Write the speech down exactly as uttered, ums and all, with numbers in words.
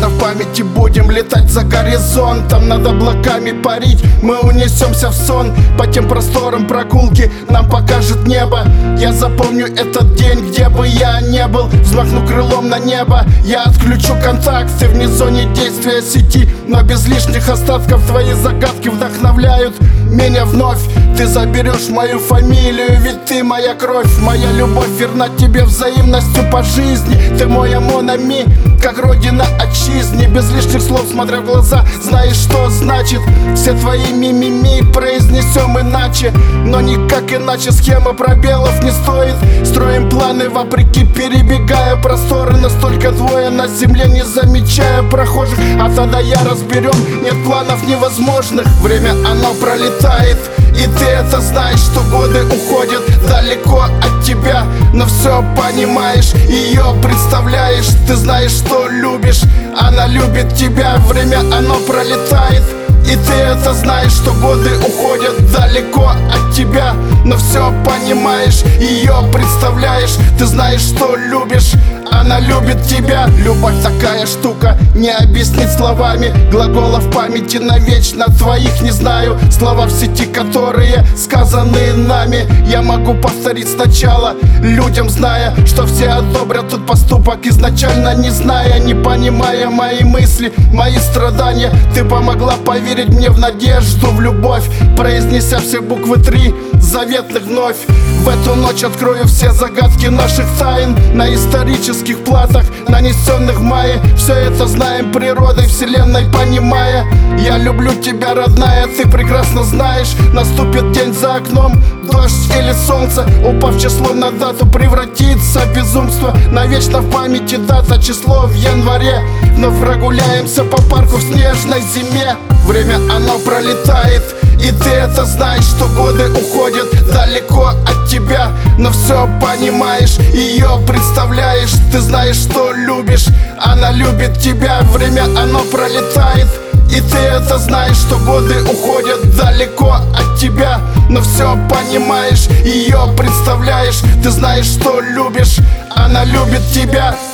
Навечно в памяти будем летать за горизонтом. Над облаками парить, мы унесемся в сон. По тем просторам прогулки нам покажет небо. Я запомню этот день, где бы я не был. Взмахну крылом на небо, я отключу контакты вне зоне действия сети. Но без лишних остатков твои загадки вдохновляют меня вновь. Ты заберешь мою фамилию, ведь ты моя кровь. Моя любовь верна тебе взаимностью по жизни. Ты мой амонами, как родина отчизни. Без лишних слов, смотря в глаза, знаешь, что значит. Все твои мимими произнесем иначе, но никак иначе. Схема пробелов не стоит. Строим планы вопреки, перебегая просторы. Настолько двое на земле, не замечая прохожих. А тогда я разберем, нет планов невозможных. Время оно пролетает, и ты это знаешь, что годы уходят далеко от тебя. Но все понимаешь, ее представляешь. Ты знаешь, что любишь, она любит тебя. Время оно пролетает, и ты это знаешь, что годы уходят далеко от тебя. Но все понимаешь, ее представляешь. Ты знаешь, что любишь, она любит тебя. Любовь такая штука, не объяснить словами. Глаголов памяти навечно твоих не знаю. Слова в сети, которые сказаны нами, я могу повторить сначала людям, зная, что все одобрят тот поступок, изначально не зная, не понимая мои мысли, мои страдания. Ты помогла поверить мне в надежду, в любовь, произнеся все буквы три заветных вновь. В эту ночь открою все загадки наших тайн на исторических платах, нанесенных в мае. Все это знаем природой, вселенной понимая. Я люблю тебя, родная, ты прекрасно знаешь. Наступит день за окном, дождь или солнце, упав число на дату, превратится в безумство. Навечно в памяти дата, число в январе. Вновь прогуляемся по парку в снежной зиме. Время оно пролетает, и ты это знаешь, что годы уходят далеко от тебя. Но все понимаешь, ее представляешь. Ты знаешь, что любишь, она любит тебя. Время оно пролетает, и ты это знаешь, что годы уходят далеко от тебя. Но все понимаешь, ее представляешь. Ты знаешь, что любишь, она любит тебя.